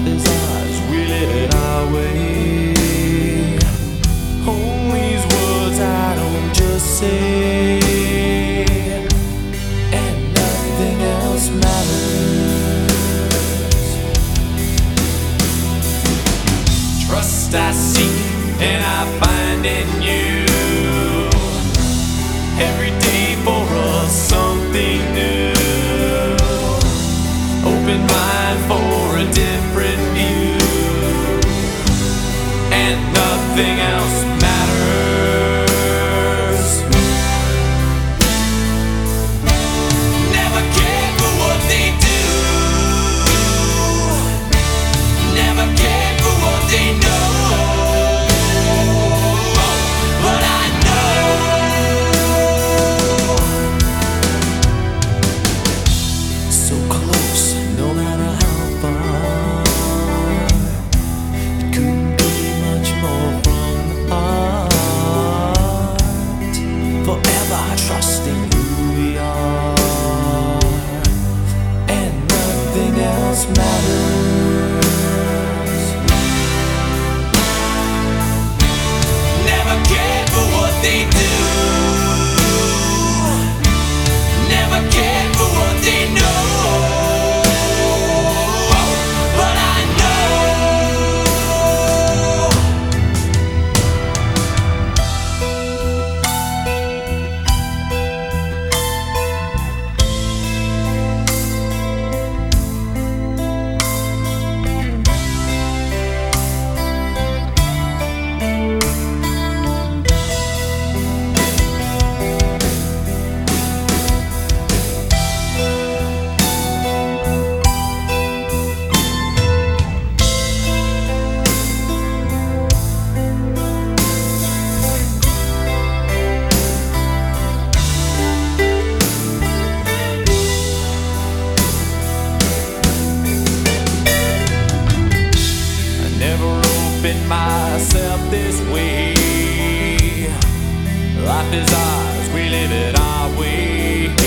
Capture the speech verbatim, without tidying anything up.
Life is ours, we live it our way. Hold these words I don't just say, and nothing else matters. Trust I seek and I find in you. Every day for us something new. Open mind for a different view, and nothing else matters. Never cared for what they do, never cared for what they know, but I know so close, no matter how far. It couldn't be much more from the heart. Forever trusting who we are, and nothing else matters. Never cared for what they do, never cared for what they know, but I know myself this way. Life is ours, we live it our way.